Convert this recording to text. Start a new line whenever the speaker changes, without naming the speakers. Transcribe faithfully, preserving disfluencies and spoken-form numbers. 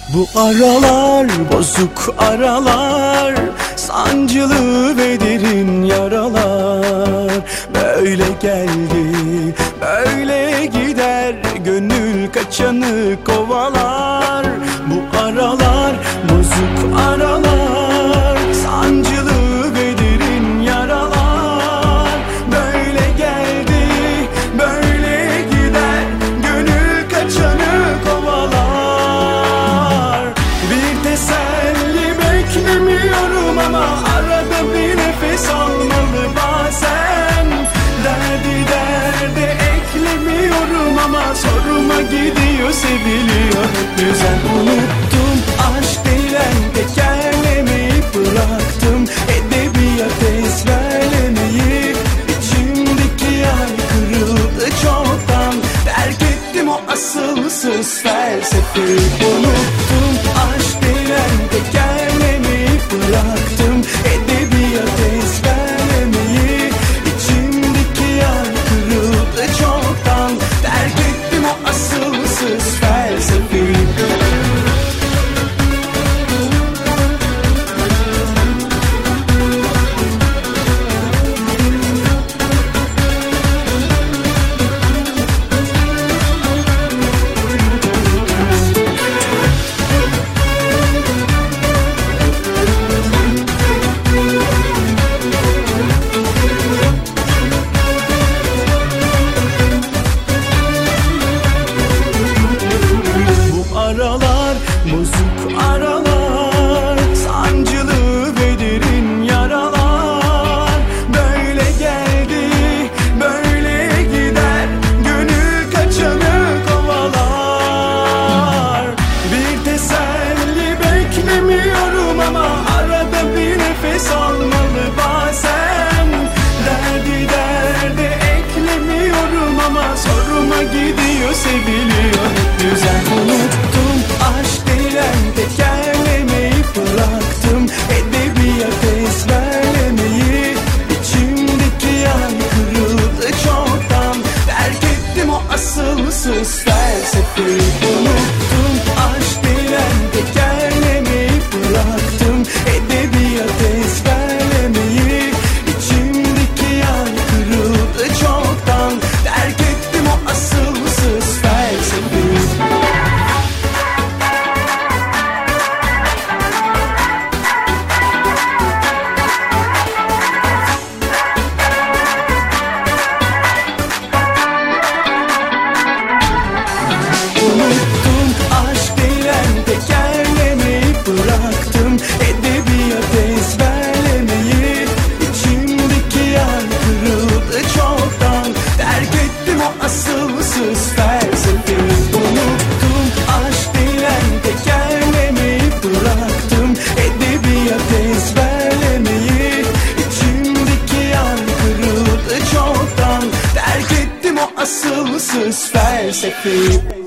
Bu aralar bozuk aralar, sancılı ve derin yaralar. Böyle geldi, böyle gider, gönül kaçanı kovalar. Bu aralar bozuk aralar, sancılı ve derin yaralar. Böyle geldi, böyle gider, gönül kaçanı kovalar. Bir teselli beklemiyorum ama arada bir nefes almalı bazen. Derdi derde eklemiyorum ama soruma gidiyor, seviliyor hep güzel. Unuttum aşk denilen tekerlemeyi, bıraktım edebiyat ezberlemeyi. İçimdeki yay kırıldı çoktan, terk ettim o asılsız felsefeyi. Unuttum aşk denilen tekerlemeyi, bıraktım edebiyat ezberlemeyi. İçimdeki yay kırıldı çoktan, terk ettim o asılsız felsefeyi. Aralar, bozuk aralar, sancılı ve derin yaralar. Böyle geldi, böyle gider, gönül kaçanı kovalar. Bir teselli beklemiyorum ama arada bir nefes almalı bazen. Derdi derde eklemiyorum ama soruma gidiyor, seviliyor hep güzel. Unuttum aşk denilen tekerlemeyi, bıraktım edebiyat ezberlemeyi. İçimdeki yay kırıldı çoktan, terk ettim o asılsız felsefeyi. Unuttum aşk denilen tekerlemeyi, bıraktım edebiyat ezberlemeyi. İçimdeki yay kırıldı çoktan, terk ettim o asılsız felsefeyi. Unuttum aşk denilen tekerlemeyi, bıraktım edebiyat ezberlemeyi. İçimdeki yay kırıldı çoktan, terk ettim o asılsız felsefeyi. Unuttum aşk denilen tekerlemeyi, bıraktım edebiyat ezberlemeyi. İçimdeki yay kırıldı çoktan, terk ettim o asılsız felsefeyi.